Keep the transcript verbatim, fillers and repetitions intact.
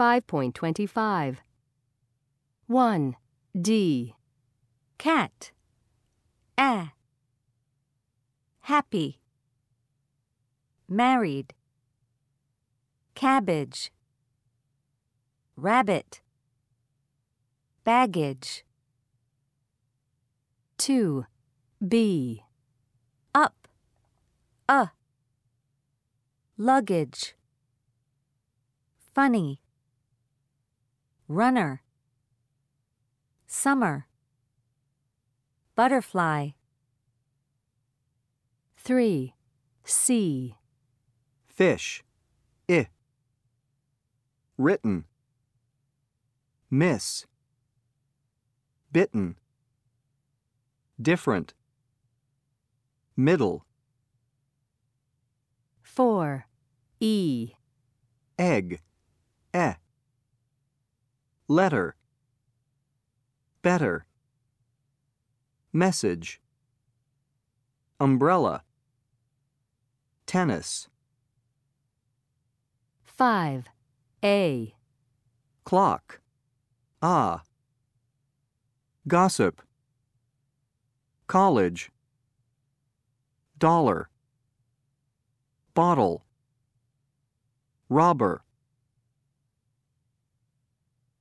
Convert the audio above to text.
five point two five. one. D. Cat. A. Happy. Married. Cabbage. Rabbit. Baggage. two. B. Up. A. Luggage. Funny. Runner. Summer. Butterfly. three. C. Fish. I. Written. Miss. Bitten. Different. Middle. four. E. Egg. E. Letter. Better. Message. Umbrella. Tennis. five. A. Clock. Ah. Gossip. College. Dollar. Bottle. Robber.